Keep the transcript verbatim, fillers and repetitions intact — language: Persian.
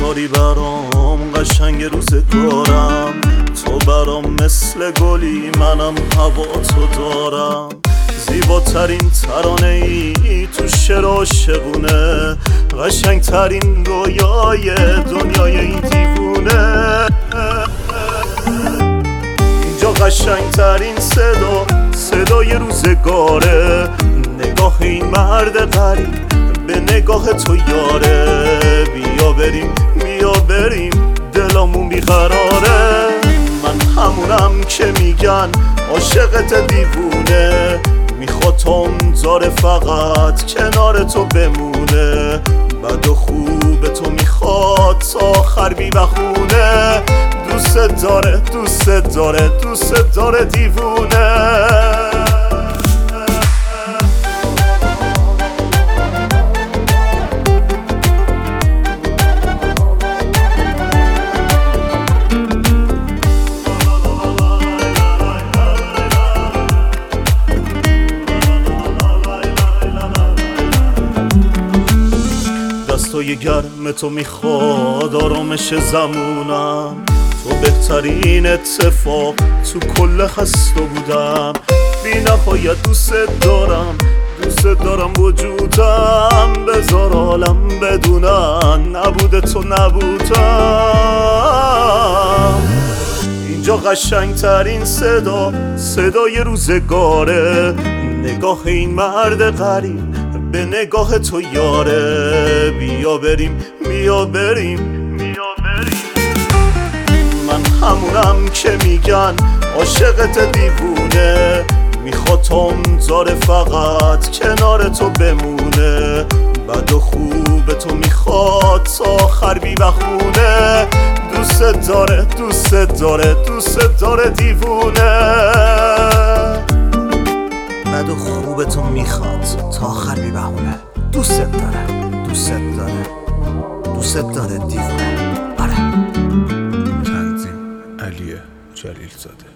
رفتاری برام قشنگ روزگارم، تو برام مثل گلی منم هوا تو دارم. زیباترین ترانه ای تو شعر عاشقونه، قشنگترین رویای دنیای این دیوونه. اینجا قشنگترین صدا صدای روزگاره، نگاه این مرد غریب به نگاه تو یاره. بیا بریم بیا بریم دلمون بیقراره، من همونم که میگن عاشقت دیوونه. میخواد تا اونزاره فقط کنار تو بمونه، بد و خوب تو میخواد تا آخر بی بخونه. دوست داره دوست داره دوست داره دیوونه. دستای گرم تو میخواد آرامش زمونم، تو بهترین اتفاق تو کل هستا بودم. بی نهایت دوست دارم دوست دارم وجودم، بذار عالم بدونن نبوده تو نبودم. اینجا قشنگترین صدا صدای روزگاره، نگاه این مرد غریب به نگاه تو یاره. بیا بریم بیا بریم بیا بریم من همونم که میگن عاشقت دیوونه. میخواد تا اونزاره فقط کنار تو بمونه، بد و خوب تو میخواد تا آخر بی بخونه. دوست داره دوست داره دوست داره دیوونه، بد و خوب تو میخواد تا آخر بی بهونه. دوست داره دوست داره دوست داره دیوونه. آره. تنظیم علی جلیل زاده.